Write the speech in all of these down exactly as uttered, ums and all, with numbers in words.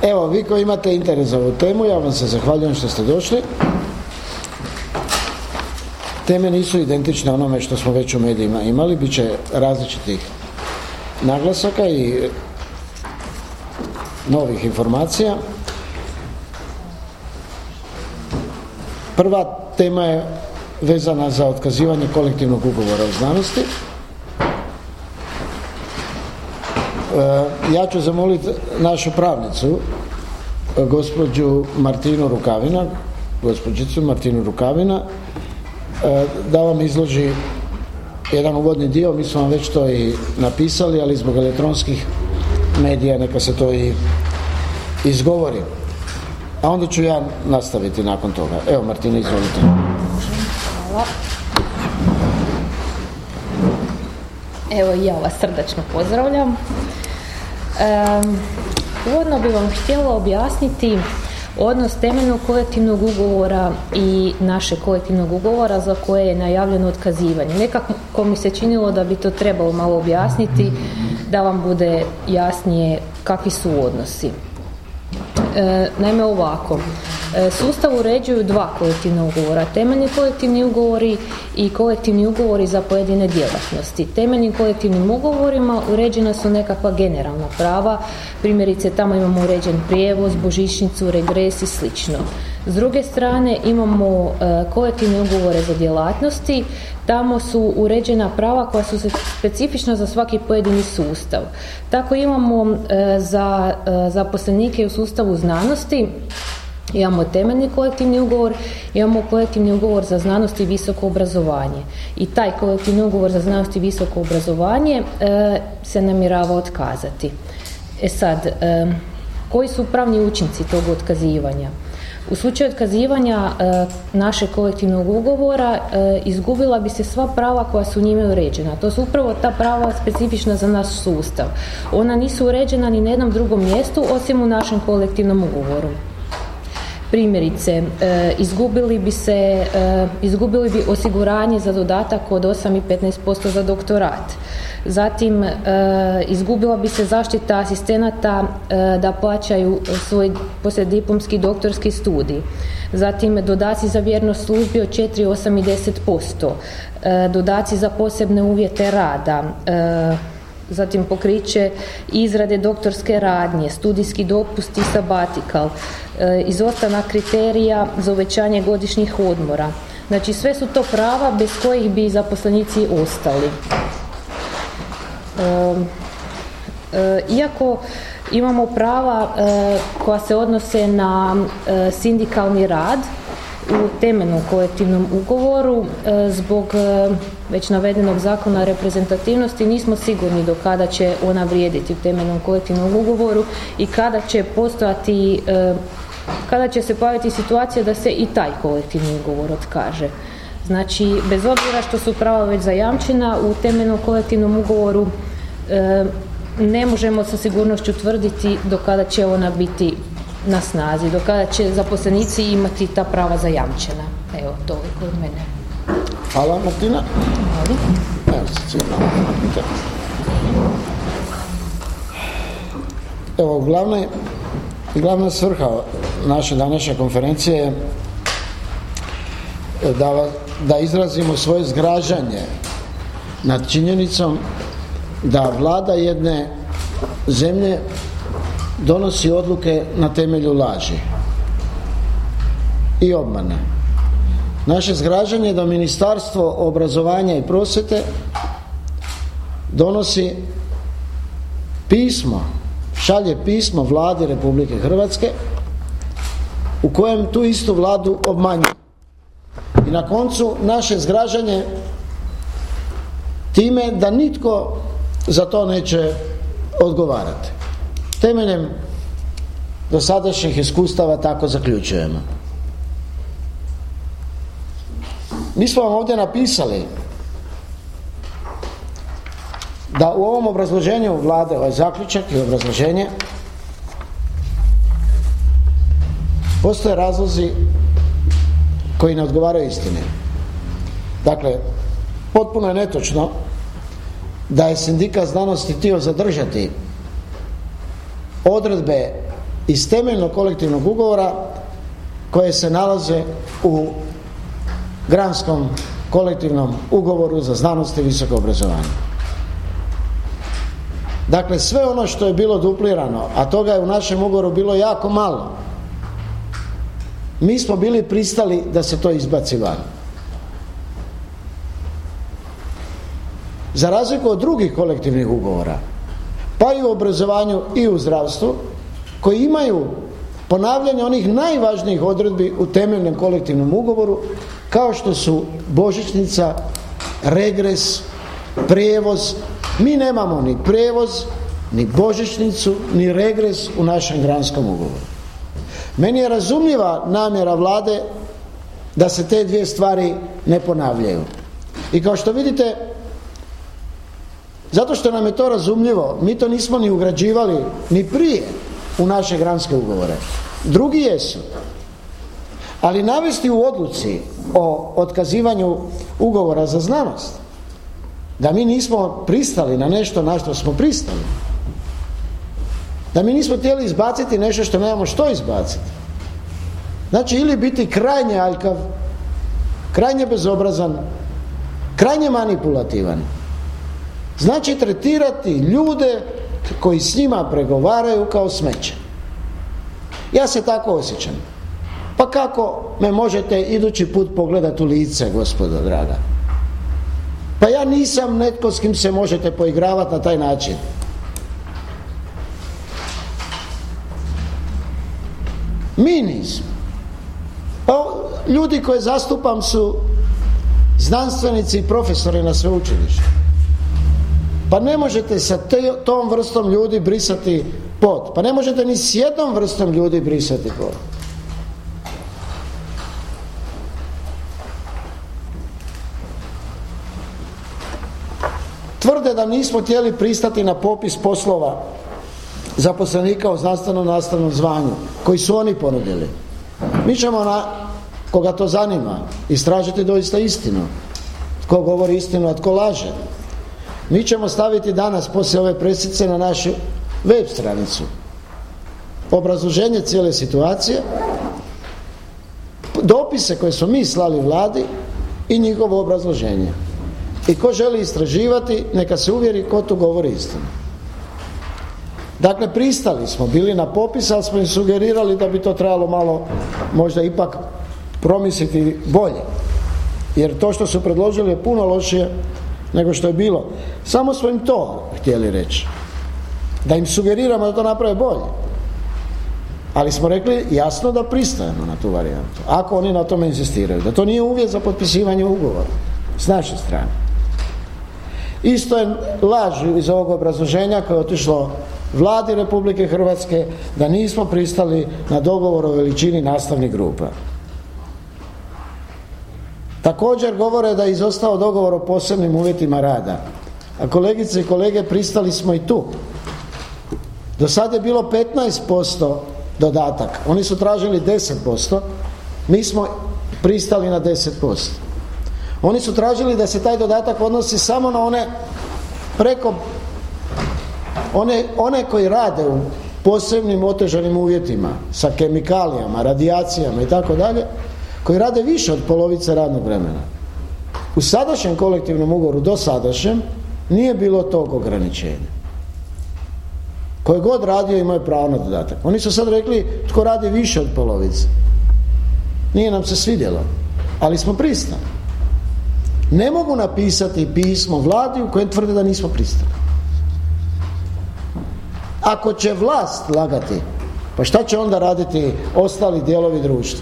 Evo, vi koji imate interes za ovu temu, ja vam se zahvaljujem što ste došli. Teme nisu identične onome što smo već u medijima imali, bit će različitih naglasaka i novih informacija. Prva tema je vezana za otkazivanje kolektivnog ugovora u znanosti. Ja ću zamoliti našu pravnicu, gospođu Martinu Rukavina, gospođicu Martinu Rukavina, da vam izloži jedan uvodni dio. Mi smo vam već to i napisali, ali zbog elektronskih medija neka se to i izgovori. A onda ću ja nastaviti nakon toga. Evo, Martina, izvolite. Hvala. Evo, ja vas srdačno pozdravljam. Um, uvodno bih vam htjela objasniti odnos temeljnog kolektivnog ugovora i našeg kolektivnog ugovora za koje je najavljeno otkazivanje. Nekako mi se činilo da bi to trebalo malo objasniti, da vam bude jasnije kakvi su odnosi. E, naime ovako, e, sustav uređuju dva kolektivna ugovora, temeljni kolektivni ugovori i kolektivni ugovori za pojedine djelatnosti. Temeljnim kolektivnim ugovorima uređena su nekakva generalna prava, primjerice tamo imamo uređen prijevoz, božićnicu, regres i slično. S druge strane imamo e, kolektivne ugovore za djelatnosti, tamo su uređena prava koja su specifična za svaki pojedini sustav. Tako imamo e, za e, zaposlenike u sustavu znanosti, imamo temeljni kolektivni ugovor, imamo kolektivni ugovor za znanost i visoko obrazovanje. I taj kolektivni ugovor za znanost i visoko obrazovanje e, se namjerava otkazati. E sad, e, koji su pravni učinci tog otkazivanja? U slučaju otkazivanja e, našeg kolektivnog ugovora e, izgubila bi se sva prava koja su njime uređena. To su upravo ta prava specifična za naš sustav. Ona nisu uređena ni na jednom drugom mjestu osim u našem kolektivnom ugovoru. Primjerice, e, izgubili bi se e, izgubili bi osiguranje za dodatak od osam i petnaest posto za doktorat. Zatim e, izgubila bi se zaštita asistenata e, da plaćaju svoj poslijediplomski doktorski studij. Zatim dodaci za vjernost službi od četiri, osam i deset posto. E, dodaci za posebne uvjete rada. E, zatim pokriće izrade doktorske radnje, studijski dopust i sabatikal, e, izostanak kriterija za uvećanje godišnjih odmora. Znači sve su to prava bez kojih bi zaposlenici ostali. E, e, iako imamo prava e, koja se odnose na e, sindikalni rad u temeljnom kolektivnom ugovoru, e, zbog e, već navedenog zakona reprezentativnosti nismo sigurni do kada će ona vrijediti u temeljnom kolektivnom ugovoru i kada će postojati, e, kada će se pojaviti situacija da se i taj kolektivni ugovor otkaže. Znači, bez obzira što su prava već zajamčena u temeljnom kolektivnom ugovoru, e, ne možemo sa sigurnošću tvrditi do kada će ona biti na snazi, do kada će zaposlenici imati ta prava zajamčena. Evo, toliko od mene. Hvala, Martina. Evo, Evo glavna, glavna svrha naše današnje konferencije je da, da izrazimo svoje zgražanje nad činjenicom da vlada jedne zemlje donosi odluke na temelju laži i obmane. Naše zgražanje je da Ministarstvo obrazovanja i prosvjete donosi pismo, šalje pismo Vladi Republike Hrvatske u kojem tu istu Vladu obmanjuje. I na koncu naše zgražanje time da nitko za to neće odgovarati. Temeljem dosadašnjih iskustava tako zaključujemo. Mi smo vam ovdje napisali da u ovom obrazloženju Vlade, ovaj zaključak i obrazloženje, postoje razlozi koji ne odgovaraju istini. Dakle, potpuno je netočno da je sindikat znanosti htio zadržati odredbe iz temeljnog kolektivnog ugovora koje se nalaze u granskom kolektivnom ugovoru za znanost i visoko obrazovanje. Dakle, sve ono što je bilo duplirano, a toga je u našem ugovoru bilo jako malo, mi smo bili pristali da se to izbaci van. Za razliku od drugih kolektivnih ugovora, pa i u obrazovanju i u zdravstvu, koji imaju ponavljanje onih najvažnijih odredbi u temeljnom kolektivnom ugovoru, kao što su božićnica, regres, prijevoz. Mi nemamo ni prijevoz, ni božićnicu, ni regres u našem granskom ugovoru. Meni je razumljiva namjera Vlade da se te dvije stvari ne ponavljaju. I kao što vidite, zato što nam je to razumljivo, mi to nismo ni ugrađivali ni prije u naše granske ugovore. Drugi jesu. Ali navesti u odluci o otkazivanju ugovora za znanost da mi nismo pristali na nešto na što smo pristali, da mi nismo htjeli izbaciti nešto što nemamo što izbaciti, znači ili biti krajnje aljkav, krajnje bezobrazan, krajnje manipulativan, znači tretirati ljude koji s njima pregovaraju kao smeće. Ja se tako osjećam. Pa kako me možete idući put pogledati u lice, gospodo draga? Pa ja nisam netko s kim se možete poigravati na taj način. Mi nismo. Pa ljudi koje zastupam su znanstvenici i profesori na sveučilištu. Pa ne možete sa te, tom vrstom ljudi brisati pod. Pa ne možete ni s jednom vrstom ljudi brisati pod. Tvrde da nismo htjeli pristati na popis poslova zaposlenika u znanstveno-nastavnom zvanju koji su oni ponudili. Mi ćemo, na koga to zanima, istražiti doista istinu. Tko govori istinu, a tko laže. Mi ćemo staviti danas poslije ove presice na našu web stranicu obrazloženje cijele situacije, dopise koje smo mi slali Vladi i njihovo obrazloženje. I ko želi istraživati, neka se uvjeri ko tu govori istinu. Dakle, pristali smo, bili na popis, ali smo im sugerirali da bi to trebalo malo možda ipak promisliti bolje. Jer to što su predložili je puno lošije nego što je bilo. Samo smo im to htjeli reći. Da im sugeriramo da to naprave bolje. Ali smo rekli jasno da pristajemo na tu varijantu. Ako oni na tome insistiraju. Da to nije uvjet za potpisivanje ugovora. S naše strane. Isto je laž iz ovog obrazloženja koje je otišlo Vladi Republike Hrvatske da nismo pristali na dogovor o veličini nastavnih grupa. Također govore da je izostao dogovor o posebnim uvjetima rada. A kolegice i kolege, pristali smo i tu. Do sad je bilo petnaest posto dodatak. Oni su tražili deset posto. Mi smo pristali na deset posto. Oni su tražili da se taj dodatak odnosi samo na one preko one, one koji rade u posebnim otežanim uvjetima sa kemikalijama, radijacijama i tako dalje, koji rade više od polovice radnog vremena. U sadašnjem kolektivnom ugovoru, do sadašnjem, nije bilo tog ograničenja. Koji god radio imao je pravo na dodatak. Oni su sad rekli tko radi više od polovice. Nije nam se svidjelo, ali smo pristali. Ne mogu napisati pismo Vladi u kojem tvrde da nismo pristali. Ako će vlast lagati, pa šta će onda raditi ostali dijelovi društva?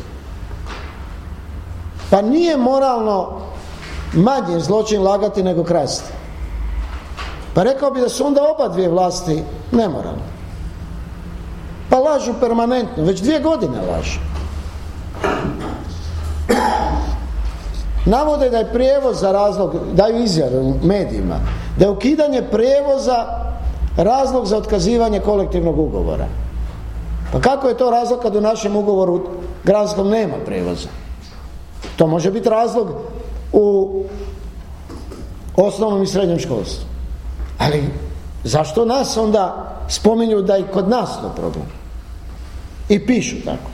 Pa nije moralno manji zločin lagati nego krasti. Pa rekao bi da su onda oba dvije vlasti nemoralne. Pa lažu permanentno, već dvije godine lažu. Navode da je prijevoz za razlog, daju izjave u medijima, da je ukidanje prijevoza razlog za otkazivanje kolektivnog ugovora. Pa kako je to razlog kad u našem ugovoru granskom nema prijevoza? To može biti razlog u osnovnom i srednjem školstvu. Ali zašto nas onda spominju da je kod nas to problem? I pišu tako.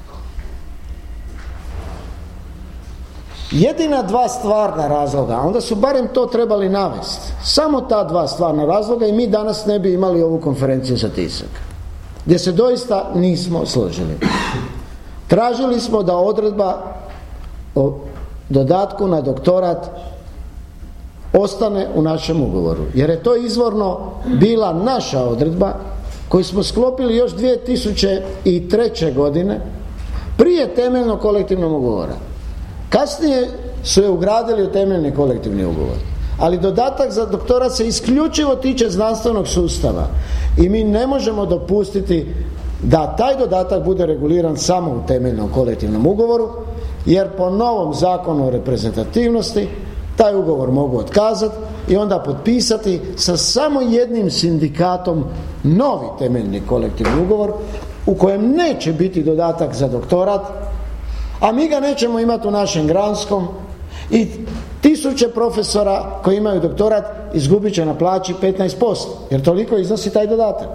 Jedina dva stvarna razloga, onda su barem to trebali navesti. Samo ta dva stvarna razloga i mi danas ne bi imali ovu konferenciju za tisak. Gdje se doista nismo složili. Tražili smo da odredba o dodatku na doktorat ostane u našem ugovoru. Jer je to izvorno bila naša odredba koju smo sklopili još dvije tisuće treće. godine prije temeljnog kolektivnog ugovora. Kasnije su je ugradili u temeljni kolektivni ugovor. Ali dodatak za doktorat se isključivo tiče znanstvenog sustava. I mi ne možemo dopustiti da taj dodatak bude reguliran samo u temeljnom kolektivnom ugovoru, jer po novom zakonu o reprezentativnosti taj ugovor mogu otkazati i onda potpisati sa samo jednim sindikatom novi temeljni kolektivni ugovor u kojem neće biti dodatak za doktorat, a mi ga nećemo imati u našem granskom i tisuće profesora koji imaju doktorat izgubit će na plaći petnaest posto, jer toliko iznosi taj dodatak.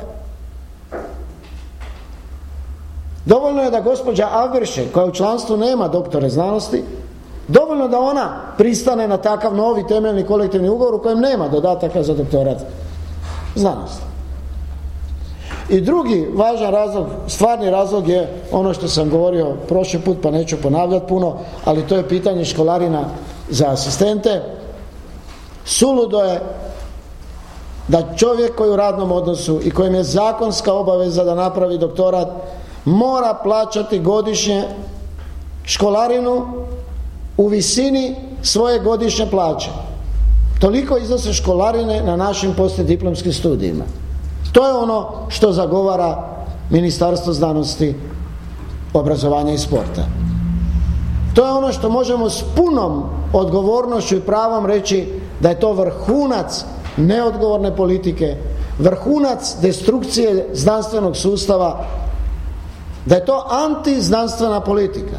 Dovoljno je da gospođa Avberšek, koja u članstvu nema doktore znanosti, dovoljno da ona pristane na takav novi temeljni kolektivni ugovor u kojem nema dodataka za doktorat znanosti. I drugi važan razlog, stvarni razlog je ono što sam govorio prošli put, pa neću ponavljati puno, ali to je pitanje školarina za asistente. Suludo je da čovjek koji je u radnom odnosu i kojem je zakonska obaveza da napravi doktorat mora plaćati godišnje školarinu u visini svoje godišnje plaće. Toliko iznose školarine na našim poslijediplomskim studijima. To je ono što zagovara Ministarstvo znanosti, obrazovanja i sporta. To je ono što možemo s punom odgovornošću i pravom reći da je to vrhunac neodgovorne politike, vrhunac destrukcije znanstvenog sustava, da je to antiznanstvena politika.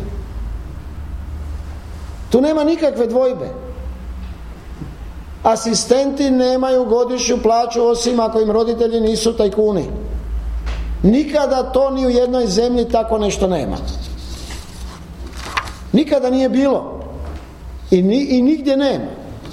Tu nema nikakve dvojbe. Asistenti nemaju godišnju plaću osim ako im roditelji nisu tajkuni. Nikada to ni u jednoj zemlji tako nešto nema. Nikada nije bilo. I, ni, i nigdje nema.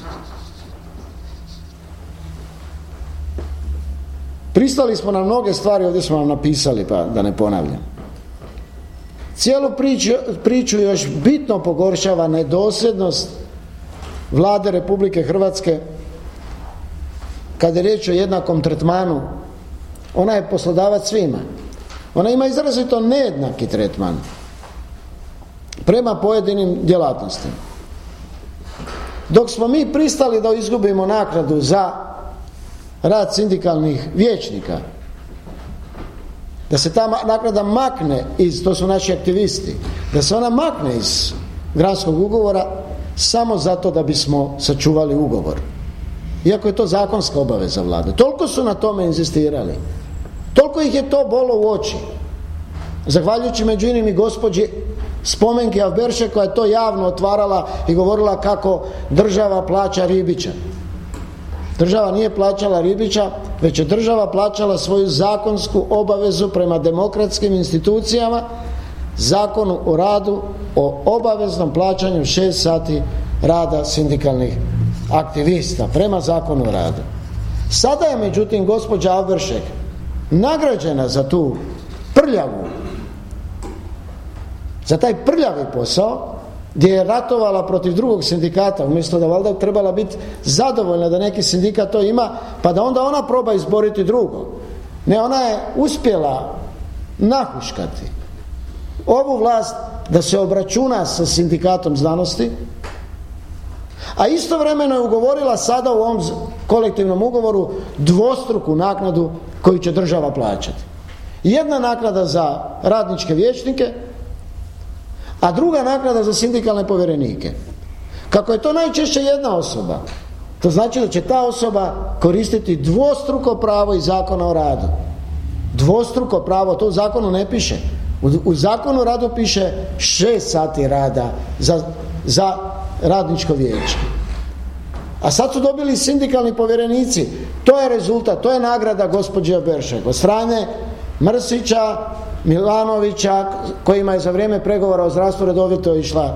Pristali smo na mnoge stvari, ovdje smo vam napisali, pa da ne ponavljam. Cijelu priču, priču još bitno pogoršava nedosljednost Vlade Republike Hrvatske kad je riječ o jednakom tretmanu. Ona je poslodavac svima. Ona ima izrazito nejednaki tretman prema pojedinim djelatnostima. Dok smo mi pristali da izgubimo naknadu za rad sindikalnih vijećnika, da se ta naknada makne iz, to su naši aktivisti, da se ona makne iz granskog ugovora samo zato da bismo sačuvali ugovor. Iako je to zakonska obaveza vlade. Toliko su na tome inzistirali. Toliko ih je to bolo u oči. Zahvaljujući među inim i gospođi Spomenki Avberšek, koja je to javno otvarala i govorila kako država plaća Ribića. Država nije plaćala Ribića, već je država plaćala svoju zakonsku obavezu prema demokratskim institucijama, Zakonu o radu, o obaveznom plaćanju šest sati rada sindikalnih aktivista prema Zakonu o radu. Sada je međutim gospođa Avberšek nagrađena za tu prljavu, za taj prljavi posao, gdje je ratovala protiv drugog sindikata, umjesto da valjda trebala biti zadovoljna da neki sindikat to ima, pa da onda ona proba izboriti drugo. Ne, ona je uspjela nahuškati ovu vlast da se obračuna sa sindikatom znanosti, a istovremeno je ugovorila sada u ovom kolektivnom ugovoru dvostruku naknadu koju će država plaćati. Jedna naknada za radničke vijećnike, a druga naknada za sindikalne povjerenike. Kako je to najčešće jedna osoba, to znači da će ta osoba koristiti dvostruko pravo iz Zakona o radu. Dvostruko pravo, to u zakonu ne piše. U, u Zakonu o radu piše šest sati rada za, za radničko vijeće. A sad su dobili sindikalni povjerenici. To je rezultat, to je nagrada gospođe Avberšek od strane Mrsića, Milanovića, kojima je za vrijeme pregovora o zdravstvu redovito išla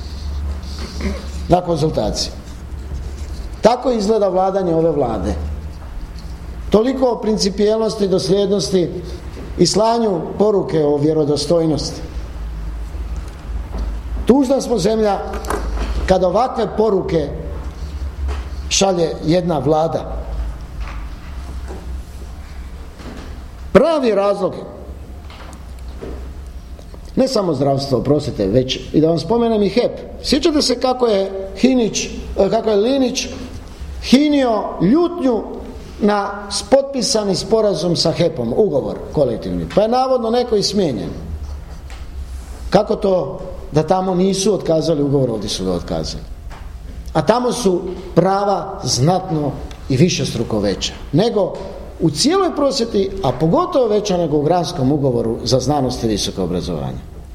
na konzultacije. Tako izgleda vladanje ove vlade. Toliko o principijelnosti, dosljednosti i slanju poruke o vjerodostojnosti. Tužna smo zemlja kada ovakve poruke šalje jedna vlada. Pravi razlog, ne samo zdravstvo, oprostite, već i da vam spomenem i H E P. Sjećate se kako je Hinić, kako je Linić hinio ljutnju na potpisani sporazum sa H E P-om, ugovor kolektivni, pa je navodno neko i smijenjen. Kako to da tamo nisu otkazali ugovor, ovdje su ga otkazali? A tamo su prava znatno i višestruko veća nego u cijeloj prosvjeti, a pogotovo veća nego u granskom ugovoru za znanost i visoko obrazovanje.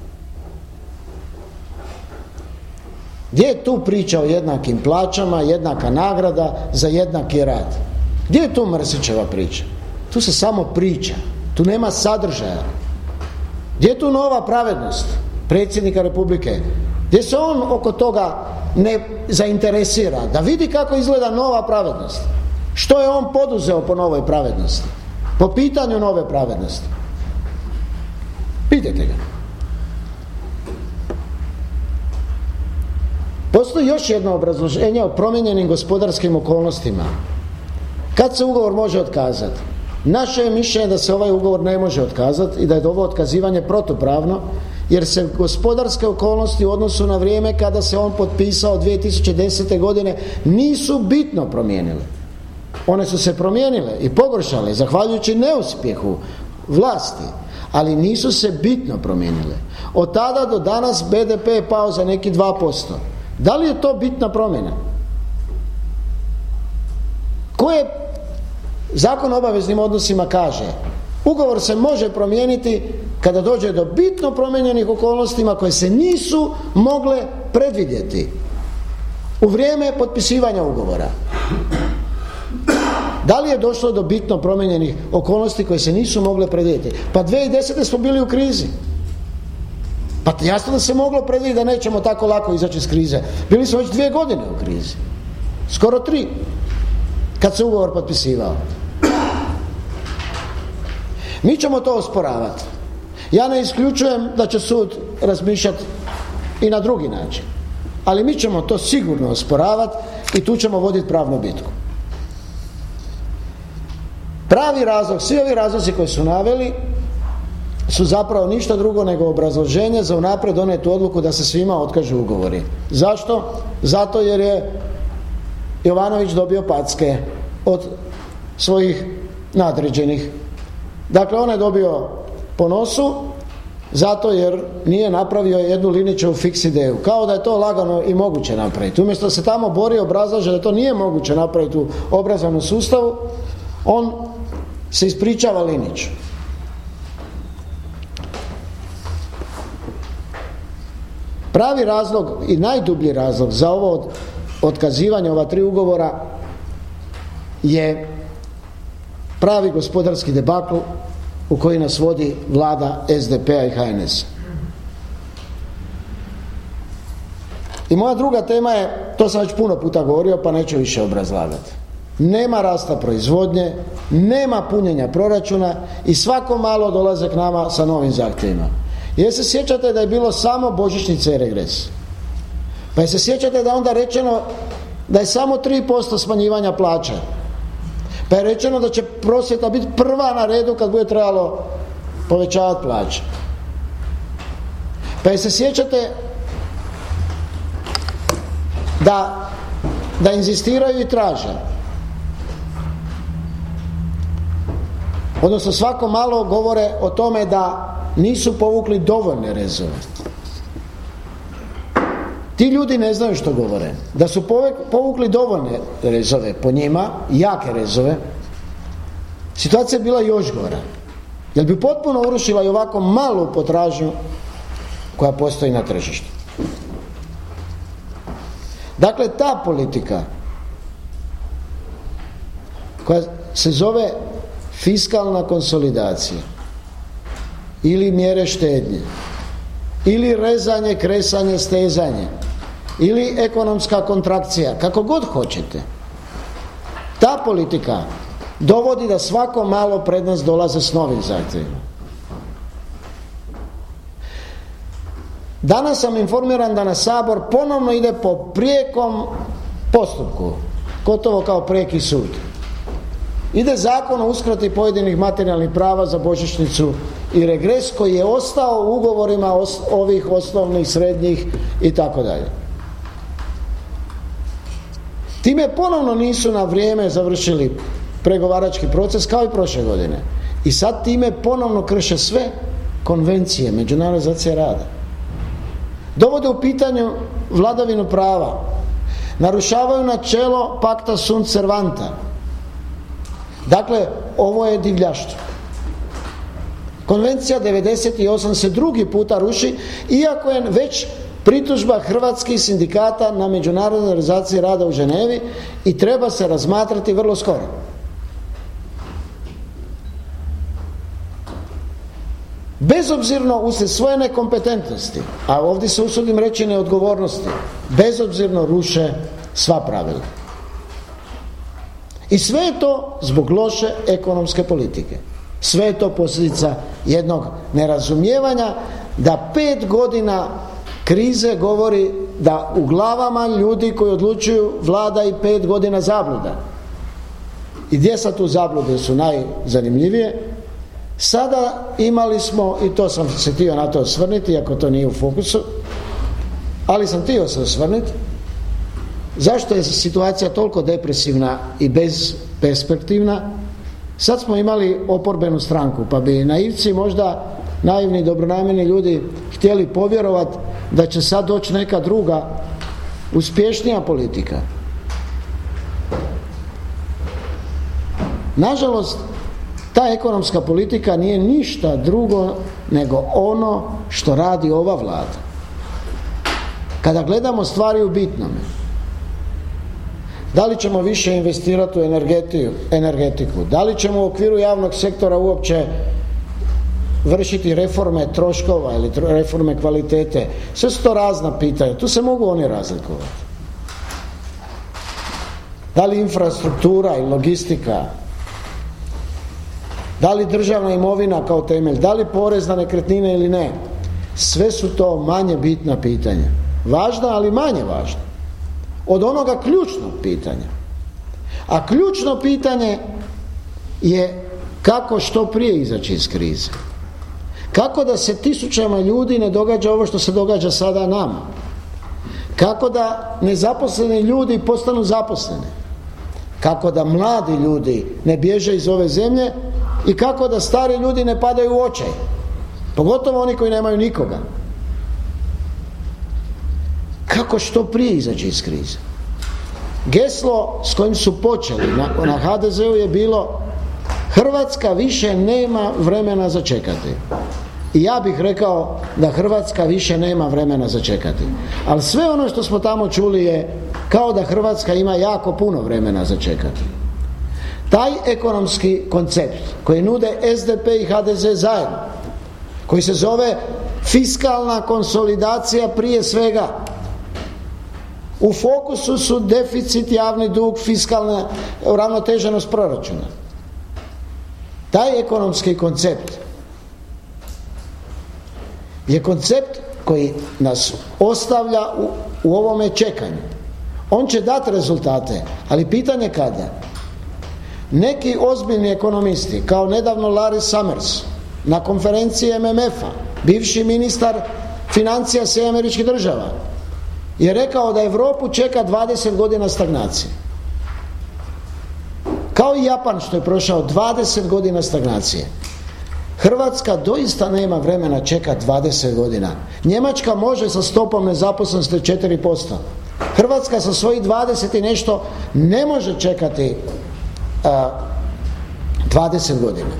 Gdje je tu priča o jednakim plaćama, jednaka nagrada za jednaki rad? Gdje je tu Mrsićeva priča? Tu se samo priča, tu nema sadržaja. Gdje je tu nova pravednost predsjednika Republike? Gdje se on oko toga ne zainteresira da vidi kako izgleda nova pravednost? Što je on poduzeo po novoj pravednosti? Po pitanju nove pravednosti? Pitajte ga. Postoji još jedno obrazloženje o promijenjenim gospodarskim okolnostima. Kad se ugovor može otkazati? Naše je mišljenje da se ovaj ugovor ne može otkazati i da je ovo otkazivanje protupravno, jer se gospodarske okolnosti u odnosu na vrijeme kada se on potpisao dvije tisuće desete. godine nisu bitno promijenile. One su se promijenile i pogoršale zahvaljujući neuspjehu vlasti, ali nisu se bitno promijenile. Od tada do danas B D P je pao za neki dva posto. Da li je to bitna promjena? Koje Zakon o obaveznim odnosima kaže? Ugovor se može promijeniti kada dođe do bitno promijenjenih okolnostima koje se nisu mogle predvidjeti u vrijeme potpisivanja ugovora. Da li je došlo do bitno promijenjenih okolnosti koje se nisu mogle predvidjeti? Pa dvije tisuće desete. smo bili u krizi. Pa jasno da se moglo predvidjeti da nećemo tako lako izaći iz krize. Bili smo već dvije godine u krizi. Skoro tri. Kad se ugovor potpisivao. Mi ćemo to osporavati. Ja ne isključujem da će sud razmišljati i na drugi način. Ali mi ćemo to sigurno osporavati i tu ćemo voditi pravnu bitku. Pravi razlog, svi ovi razlozi koji su naveli su zapravo ništa drugo nego obrazloženje za unaprijed donetu odluku da se svima otkažu ugovori. Zašto? Zato jer je Jovanović dobio packe od svojih nadređenih. Dakle, on je dobio po nosu zato jer nije napravio jednu Linićevu fiks ideju. Kao da je to lagano i moguće napraviti. Umjesto da se tamo bori i obrazlaže da to nije moguće napraviti u obrazovnom sustavu, on se ispričava Liniću. Pravi razlog i najdublji razlog za ovo otkazivanje ova tri ugovora je pravi gospodarski debakl u koji nas vodi vlada S D P-a i H N S-a. I moja druga tema je, to sam već puno puta govorio pa neću više obrazlagati. Nema rasta proizvodnje, nema punjenja proračuna i svako malo dolaze k nama sa novim zahtjevima. Jer se sjećate da je bilo samo božićnice i regres. Pa se sjećate da je onda rečeno da je samo tri posto smanjivanja plaća. Pa je rečeno da će prosvjeta biti prva na redu kad bude trebalo povećavati plaće. Pa se sjećate da, da inzistiraju i traže. Odnosno svako malo govore o tome da nisu povukli dovoljne rezove. Ti ljudi ne znaju što govore. Da su povukli dovoljne rezove po njima, jake rezove, situacija je bila još gora. Jer bi potpuno urušila i ovako malu potražnju koja postoji na tržištu. Dakle, ta politika koja se zove fiskalna konsolidacija ili mjere štednje, ili rezanje, kresanje, stezanje, ili ekonomska kontrakcija, kako god hoćete, ta politika dovodi da svako malo pred nas dolaze s novim zahtjevima. Danas sam informiran da na Sabor ponovno ide po prijekom postupku, gotovo kao prijeki sud. Ide zakon o uskrati pojedinih materijalnih prava za božićnicu i regres koji je ostao u ugovorima os- ovih osnovnih, srednjih i tako dalje. Time ponovno nisu na vrijeme završili pregovarački proces kao i prošle godine. I sad time ponovno krše sve konvencije Međunarodne organizacije rada. Dovode u pitanju vladavinu prava. Narušavaju načelo pacta sunt servanda. Dakle, ovo je divljaštvo. Konvencija devedeset osam se drugi puta ruši, iako je već pritužba hrvatskih sindikata na Međunarodnoj organizaciji rada u Ženevi i treba se razmatrati vrlo skoro. Bezobzirno uslijed svoje nekompetentnosti, a ovdje se usudim reći neodgovornosti, bezobzirno ruše sva pravila. I sve je to zbog loše ekonomske politike. Sve je to posljedica jednog nerazumijevanja da pet godina krize govori da u glavama ljudi koji odlučuju vlada i pet godina zabluda. I gdje sad tu zablude su najzanimljivije? Sada imali smo, i to sam se htio na to osvrniti, iako to nije u fokusu, ali sam htio se osvrniti, zašto je situacija toliko depresivna i bezperspektivna? Sad smo imali oporbenu stranku, pa bi naivci, možda naivni, dobronamjerni ljudi htjeli povjerovati da će sad doći neka druga, uspješnija politika. Nažalost, ta ekonomska politika nije ništa drugo nego ono što radi ova vlada. Kada gledamo stvari u bitnome, da li ćemo više investirati u energetiku, da li ćemo u okviru javnog sektora uopće vršiti reforme troškova ili reforme kvalitete, sve su to razna pitanja, tu se mogu oni razlikovati. Da li infrastruktura i logistika, da li državna imovina kao temelj, da li porez na nekretnine ili ne, sve su to manje bitna pitanja. Važna, ali manje važna od onoga ključnog pitanja. A ključno pitanje je kako što prije izaći iz krize. Kako da se tisućama ljudi ne događa ovo što se događa sada nama. Kako da nezaposleni ljudi postanu zaposleni. Kako da mladi ljudi ne bježe iz ove zemlje i kako da stari ljudi ne padaju u očaj. Pogotovo oni koji nemaju nikoga. Kako što prije izaći iz krize. Geslo s kojim su počeli na, na ha de zeu je bilo: Hrvatska više nema vremena za čekati. I ja bih rekao da Hrvatska više nema vremena za čekati. Ali sve ono što smo tamo čuli je kao da Hrvatska ima jako puno vremena za čekati. Taj ekonomski koncept koji nude es de pe i ha de ze zajedno, koji se zove fiskalna konsolidacija prije svega, u fokusu su deficit, javni dug, fiskalna uravnoteženost proračuna. Taj ekonomski koncept je koncept koji nas ostavlja u, u ovome čekanju. On će dati rezultate, ali pitanje kada. Neki ozbiljni ekonomisti, kao nedavno Larry Summers, na konferenciji em em ef-a, bivši ministar financija Sjedinjenih Američkih Država, je rekao da Europu čeka dvadeset godina stagnacije. Kao i Japan što je prošao dvadeset godina stagnacije. Hrvatska doista nema vremena čekati dvadeset godina. Njemačka može sa stopom nezaposlenosti četiri posto. Hrvatska sa svojih dvadeset i nešto ne može čekati a, dvadeset godina.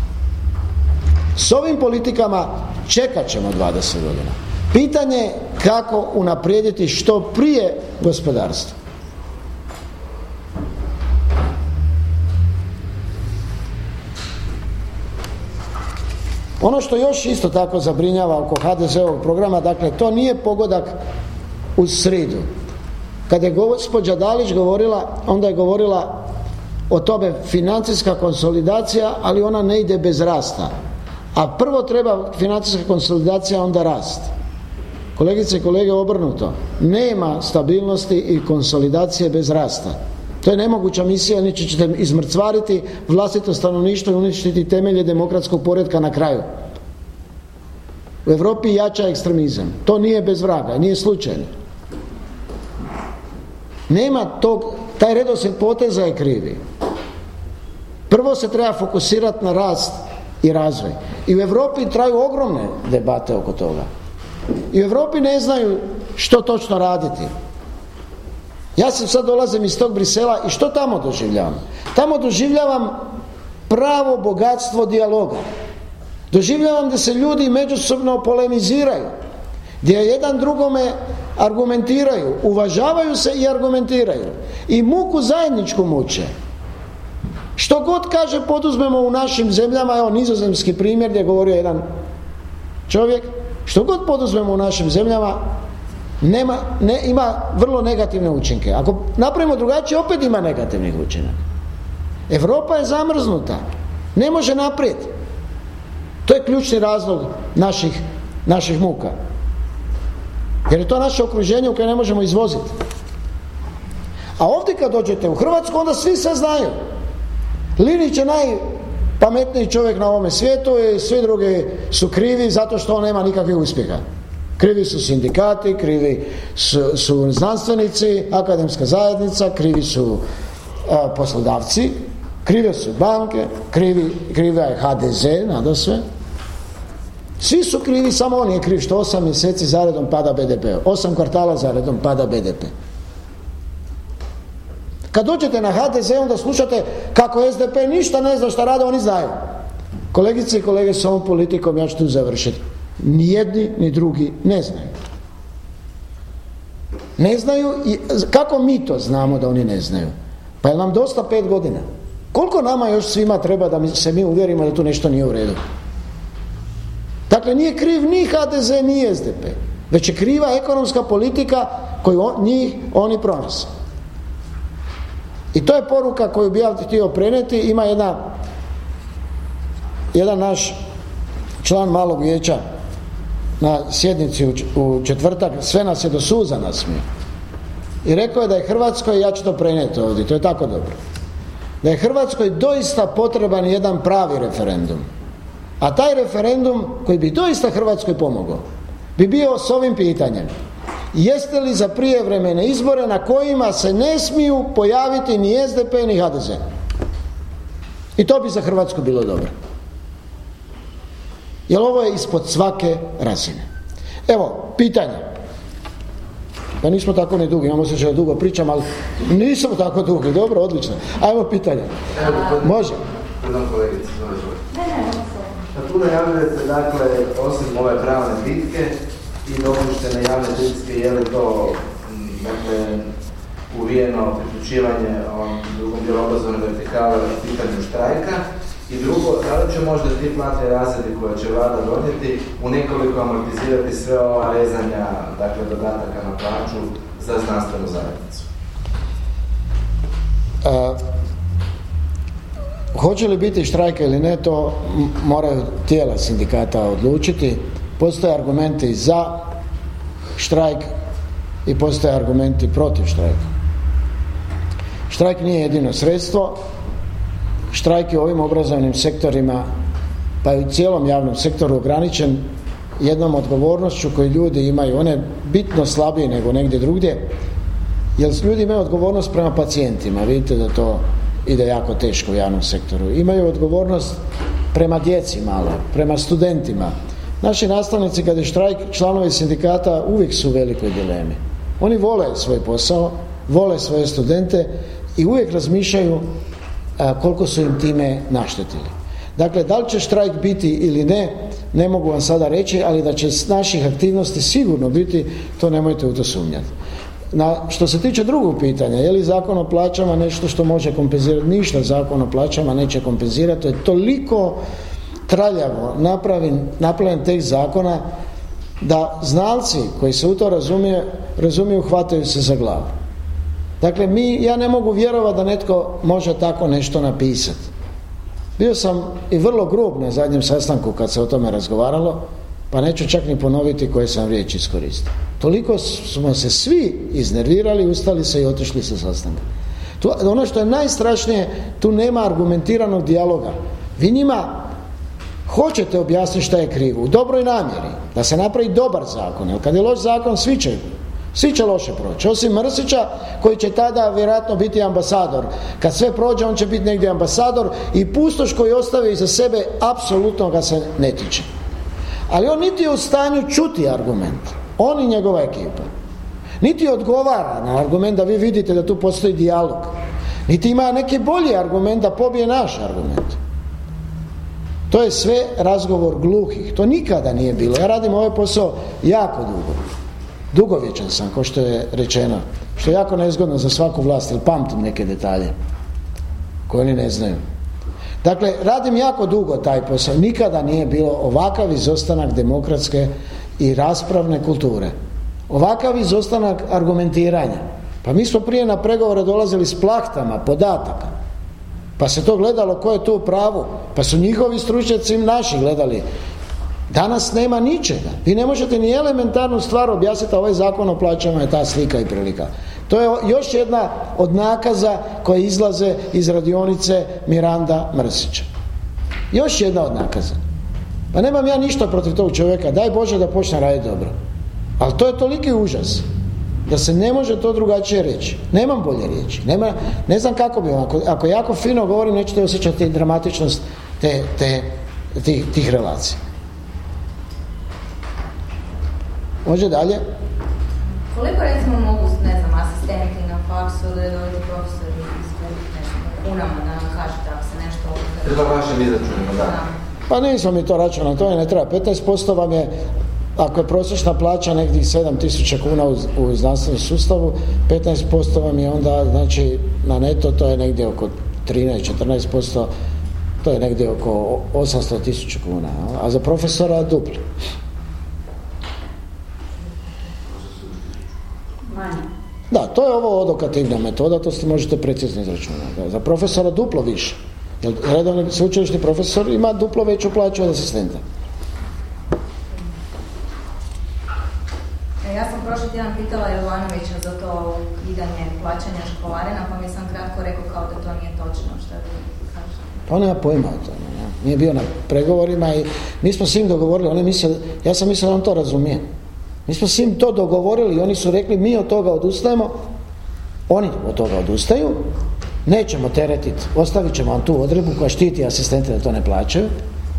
S ovim politikama čekat ćemo dvadeset godina. Pitanje je kako unaprijediti što prije gospodarstvo. Ono što još isto tako zabrinjava oko ha de ze-ovog programa, dakle to nije pogodak uz sridu. Kada je gospođa Dalić govorila, onda je govorila o tome financijska konsolidacija, ali ona ne ide bez rasta. A prvo treba financijska konsolidacija, onda rast. Kolegice i kolege, obrnuto. Nema stabilnosti i konsolidacije bez rasta. To je nemoguća misija, niči ćete izmrcvariti vlastito stanovništvo i uništiti temelje demokratskog poretka na kraju. U Europi jača ekstremizam. To nije bez vraga, nije slučajno. Nema tog, taj redoslijed poteza je krivi. Prvo se treba fokusirati na rast i razvoj. I u Europi traju ogromne debate oko toga. I u Europi ne znaju što točno raditi. Ja sam sad dolazim iz tog Brisela i što tamo doživljavam? Tamo doživljavam pravo bogatstvo dijaloga. Doživljavam da se ljudi međusobno polemiziraju, gdje jedan drugome argumentiraju, uvažavaju se i argumentiraju. I muku zajedničku muče. Što god kaže poduzmemo u našim zemljama, evo nizozemski primjer gdje je govorio jedan čovjek, što god poduzmemo u našim zemljama, nema, ne, ima vrlo negativne učinke. Ako napravimo drugačije, opet ima negativnih učinaka. Europa je zamrznuta, ne može naprijed. To je ključni razlog naših, naših muka. Jer je to naše okruženje u koje ne možemo izvoziti. A ovdje kad dođete u Hrvatsku, onda svi sve znaju. Linić je najpametniji čovjek na ovome svijetu i svi drugi su krivi zato što on nema nikakvih uspjeha. Krivi su sindikati, krivi su, su znanstvenici, akademska zajednica, krivi su a, poslodavci, krive su banke, krivi, kriva je ha de ze, nadasve. Svi su krivi, samo on je kriv što osam mjeseci zaredom pada be de pe. Osam kvartala zaredom pada be de pe. Kad dođete na ha de ze, onda slušate kako es de pe ništa ne zna šta rade, oni znaju. Kolegice i kolege, s ovom politikom ja ću tu završiti. Ni jedni, ni drugi ne znaju. Ne znaju i kako mi to znamo da oni ne znaju? Pa je nam dosta pet godina. Koliko nama još svima treba da se mi uvjerimo da tu nešto nije u redu? Dakle, nije kriv ni ha de ze, ni es de pe, već je kriva ekonomska politika koju on, njih oni pronose. I to je poruka koju bi ja htio prenijeti. Ima jedna, jedan naš član malog vijeća na sjednici u četvrtak, sve nas je do suza nasmio. I rekao je da je Hrvatskoj, ja ću to prenijeti ovdje, to je tako dobro, da je Hrvatskoj doista potreban jedan pravi referendum. A taj referendum koji bi doista Hrvatskoj pomogao bi bio s ovim pitanjem: jeste li za prijevremene izbore na kojima se ne smiju pojaviti ni es de pe ni ha de ze? I to bi za Hrvatsku bilo dobro. Jer ovo je ispod svake razine. Evo, pitanje. Pa nismo tako ni dugi, imamo se što dugo pričam, ali nismo tako dugi. Dobro, odlično. Ajmo pitanje. Može. Pardon, kolegice, pa tu najavljujete, dakle, osim ove pravne bitke i dopuštene javne kritiske, je li to, dakle, uvijeno priključivanje ovom drugom dijelu obrazovne vertikale u pitanju štrajka? I drugo, da li će možda ti platni razredi koje će vlada donijeti u nekoliko amortizirati sve ova rezanja, dakle, dodataka na plaću za znanstvenu zajednicu? Uh, hoće li biti štrajka ili ne, to moraju tijela sindikata odlučiti. Postoje argumenti za štrajk i postoje argumenti protiv štrajka. Štrajk nije jedino sredstvo. Štrajk je u ovim obrazovnim sektorima, pa i u cijelom javnom sektoru, ograničen jednom odgovornošću koju ljudi imaju. On je bitno slabiji nego negdje drugdje, jer ljudi imaju odgovornost prema pacijentima. Vidite da to ide jako teško u javnom sektoru. Imaju odgovornost prema djeci malo, prema studentima. Naši nastavnici, kad je štrajk, članovi sindikata uvijek su u velikoj dilemi. Oni vole svoj posao, vole svoje studente i uvijek razmišljaju a, koliko su im time naštetili. Dakle, da li će štrajk biti ili ne, ne mogu vam sada reći, ali da će s naših aktivnosti sigurno biti, to nemojte u to sumnjati. Na, što se tiče drugog pitanja, je li zakon o plaćama nešto što može kompenzirati? Ništa zakon o plaćama neće kompenzirati. To je toliko traljavo napravim, napravim tekst zakona da znalci koji se u to razumije, razumiju, hvataju se za glavu. Dakle, mi, ja ne mogu vjerovati da netko može tako nešto napisati. Bio sam i vrlo grub na zadnjem sastanku kad se o tome razgovaralo, pa neću čak ni ponoviti koje sam riječ iskoristio. Toliko smo se svi iznervirali, ustali se i otišli sa sastanka. Tu, ono što je najstrašnije, tu nema argumentiranog dijaloga. Vi njima hoćete objasniti šta je krivo, u dobroj namjeri, da se napravi dobar zakon, jer kad je loš zakon, svi će, svi će loše proći, osim Mrsića, koji će tada vjerojatno biti ambasador. Kad sve prođe, on će biti negdje ambasador i pustoš koji ostavi iza sebe, apsolutno ga se ne tiče. Ali on niti je u stanju čuti argument, on i njegova ekipa. Niti odgovara na argument da vi vidite da tu postoji dijalog, niti ima neki bolji argument da pobije naš argument. To je sve razgovor gluhih. To nikada nije bilo. Ja radim ovaj posao jako dugo. Dugovječan sam, kao što je rečeno. Što je jako nezgodno za svaku vlast, jer pamtim neke detalje koje oni ne znaju. Dakle, radim jako dugo taj posao. Nikada nije bilo ovakav izostanak demokratske i raspravne kulture. Ovakav izostanak argumentiranja. Pa mi smo prije na pregovore dolazili s plahtama podataka. Pa se to gledalo ko je tu u pravu. Pa su njihovi stručnjaci naši gledali. Danas nema ničega. Vi ne možete ni elementarnu stvar objasniti, a ovaj zakon o plaćama je ta slika i prilika. To je još jedna od nakaza koje izlaze iz radionice Miranda Mrsića. Još jedna od nakaza. Pa nemam ja ništa protiv tog čovjeka. Daj Bože da počne raditi dobro. Ali to je toliki užas da se ne može to drugačije reći. Nemam bolje riječi. Nema, ne znam kako bi vam. Ako, ako jako fino govorim, nećete osjećati dramatičnost te, te, tih, tih relacija. Može dalje? Koliko recimo mogu, ne znam, asistenti na faksu ili redoviti profesori izgubiti kunama da nam kažete ako se nešto ovdje? Treba vašim izračunima, da. Pa nismo mi to računali, to je ne treba. petnaest posto vam je, ako je prosječna plaća negdje sedam tisuća kuna u, u znanstvenom sustavu, petnaest posto vam je onda, znači, na neto to je negdje oko trinaest do četrnaest posto, to je negdje oko osamsto tisuća kuna, a za profesora duplo. Da, to je ovo odokativna metoda, to ste možete precizno izračunati. Za profesora duplo više. Jer redovni sveučilišni profesor ima duplo veću plaću od asistenta. Ja sam prošli tjedan pitala Jovanovića za to ukidanje plaćanja školarina, pa mi sam kratko rekao kao da to nije točno. Šta vi kažete? Pa on nema pojma o tome. Ja. Nije bio na pregovorima i mi smo s njim dogovorili. Oni misle, ja sam mislio da on to razumije. Mi smo s njim to dogovorili i oni su rekli mi od toga odustajemo. Oni od toga odustaju. Nećemo teretiti, ostavit ćemo vam tu odredbu koja štiti asistente da to ne plaćaju.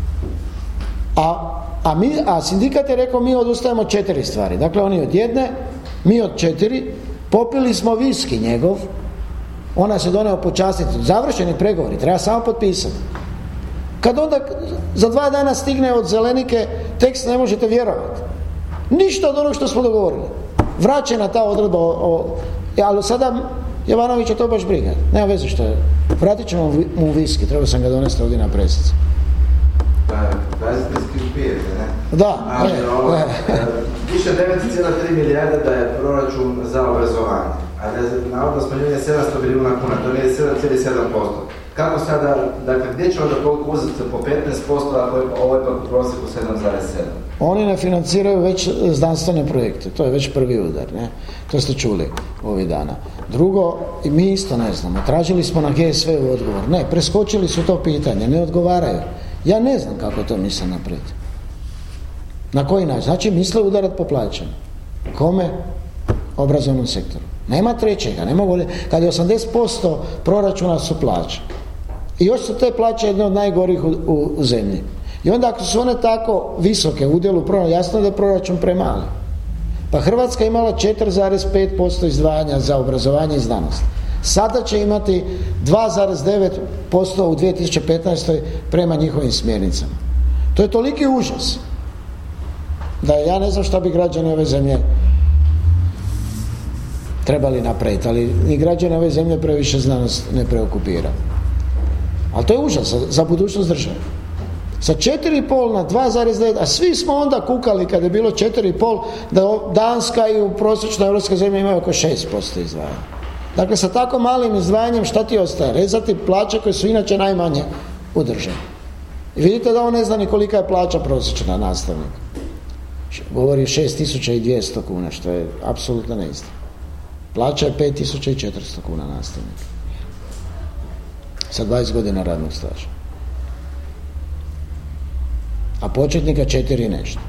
A, a, mi, a sindikat je rekao mi odustajemo četiri stvari. Dakle, oni od jedne, mi od četiri, popili smo viski njegov, ona se doneo počastiti. Završeni pregovori, treba samo potpisati. Kad onda za dva dana stigne od Zelenike tekst, ne možete vjerovati. Ništa od onog što smo dogovorili. Vraćena ta odredba o, o, ali sada Jovanovića to baš briga. Nema veze što je. Vratit ćemo mu viski, trebao sam ga donesti ovdje na presici. Baziteljski upijete, ne? Da. Ali ovo, više devet zarez tri milijarde da je proračun za obrazovanje, a da je navodno smanjenje sedamsto milijuna kuna, to nije sedam zarez sedam posto. Kako sada, dakle, gdje će onda koliko uzeti po petnaest posto, ako je ovo je u prosjeku sedam zarez sedam? Oni ne financiraju već znanstvene projekte, to je već prvi udar, ne? To ste čuli ovih dana. Drugo, i mi isto ne znamo, tražili smo na G S V u odgovor, ne, preskočili su to pitanje, ne odgovaraju. Ja ne znam kako to misle napraviti. Na koji način? Znači, misle udarat po plaćama. Kome? Obrazovnom sektoru. Nema trećega, ne mogu li, kad je osamdeset posto proračuna su plaće. I još su te plaće jedne od najgorih u, u, u zemlji. I onda ako su one tako visoke u udjelu proračuna, jasno da je proračun premali. Pa Hrvatska je imala četiri zarez pet posto izdvajanja za obrazovanje i znanost. Sada će imati dva zarez devet posto u dvije tisuće petnaestoj prema njihovim smjernicama. To je toliki užas da ja ne znam šta bi građani ove zemlje trebali napraviti, ali ni građani ove zemlje previše znanost ne preokupira. Ali to je užas za, za budućnost države. Sa četiri i pol na dva zarez devet, a svi smo onda kukali kad je bilo četiri i pol da Danska i u prosječnoj europskoj zemlji imaju oko šest posto izdvajanja. Dakle, sa tako malim izdvajanjem šta ti ostaje? Rezati plaće koje su inače najmanje u državi. I vidite da on ne zna ni kolika je plaća prosječna nastavnika. Govori šest tisuća dvjesto kuna, što je apsolutno neistina. Plaća je pet tisuća četiristo kuna nastavnika. Sa dvadeset godina radnog staža. A početnika četiri i nešto.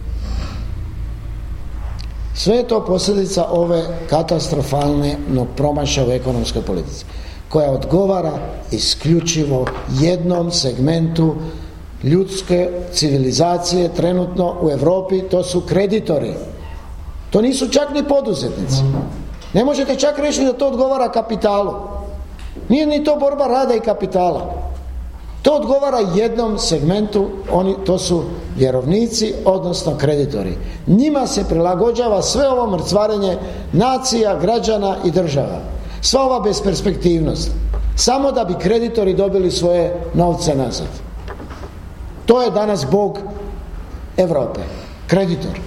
Sve je to posljedica ove katastrofalne promašaja u ekonomskoj politici, koja odgovara isključivo jednom segmentu ljudske civilizacije trenutno u Europi, to su kreditori. To nisu čak ni poduzetnici. Ne možete čak reći da to odgovara kapitalu. Nije ni to borba rada i kapitala. To odgovara jednom segmentu, oni, to su vjerovnici, odnosno kreditori. Njima se prilagođava sve ovo mrcvarenje nacija, građana i država. Sva ova besperspektivnost. Samo da bi kreditori dobili svoje novce nazad. To je danas Bog Europe. Kreditor.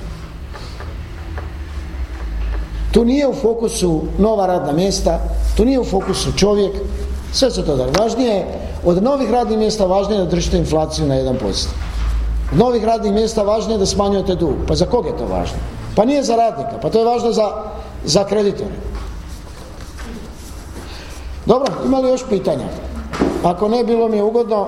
Tu nije u fokusu nova radna mjesta, tu nije u fokusu čovjek, sve se to da. Važnije je, od novih radnih mjesta važnije je da držite inflaciju na jedan posto. Od novih radnih mjesta važnije je da smanjujete dug. Pa za koga je to važno? Pa nije za radnika, pa to je važno za, za kreditore. Dobro, ima li još pitanja? Ako ne, bilo mi je ugodno.